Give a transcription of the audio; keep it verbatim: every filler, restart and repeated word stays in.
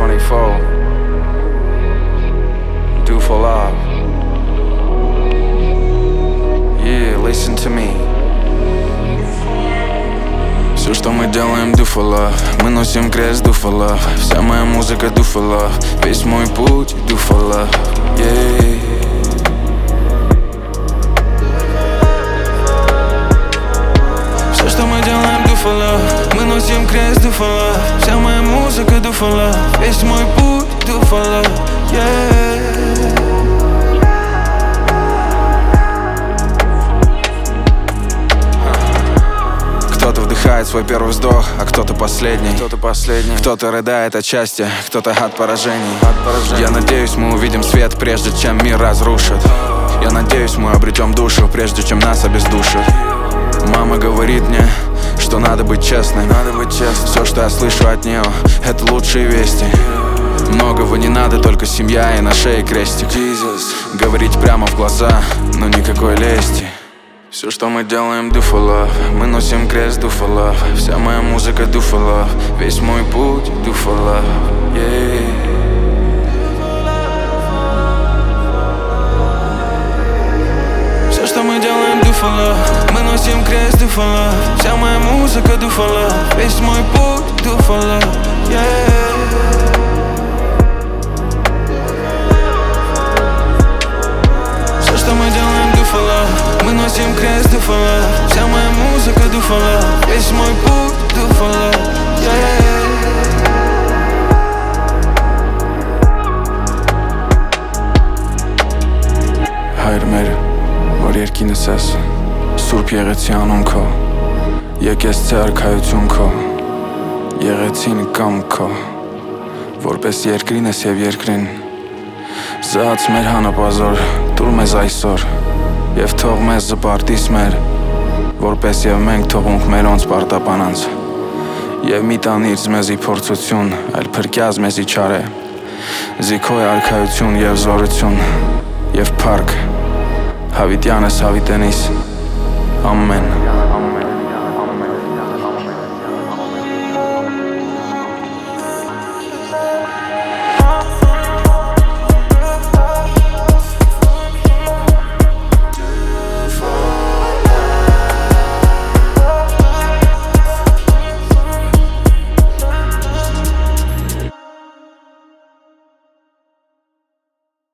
twenty-four. Do for love. Yeah, listen to me. Все, что мы делаем, do for love. Мы носим крест, do for love. Вся моя музыка, do for love. Весь мой путь, do for love. Yeah. Все, что мы делаем, do for love. Мы носим крест, do for love. Вся моя музыка, do for love. Весь мой путь, do for love. Yeah. Кто-то вдыхает свой первый вздох, а кто-то последний. Кто-то последний. Кто-то рыдает от счастья, кто-то от поражений. От поражений. Я надеюсь, мы увидим свет, прежде чем мир разрушит. Я надеюсь, мы обретем душу, прежде чем нас обездушат. Мама говорит мне, что надо быть честным. Надо быть честным. Все, что я слышу от нее, это лучшие вести. Многого не надо, только семья и на шее крестик. Jesus. Говорить прямо в глаза, но никакой лести. Все, что мы делаем, do for love. Мы носим крест, do for love. Вся моя музыка, do for love. Весь мой путь, do for love. Yeah. Все, что мы делаем, do for love. Мы носим крест, do for love. Вся моя музыка, do for love. Весь мой путь, do for love. Yeah. Все, что мы делаем, do for love. Мы носим крест, do for love. Вся моя музыка, do for love. Весь мой путь, do for love. Yeah. Հայր մեր, որ երկինս ես, Սուրբ եղեցի անուն քո, եկես ցե արքայություն քո, եղեցին կամ քո, որպես երկրին ես և երկրին, զահաց մեր հանապազոր, տուր մեզ այսօր, և թող մեզ զպարտիս մեր, որպես և մենք թողունք մերոնց պարտապանանց, և մի տանիր մեզի փորձություն, այլ փրկյազ մեզի չարե, զի քո է արքայություն և զորություն, և փառք, հավիտյանս հավիտենիս, ամեն։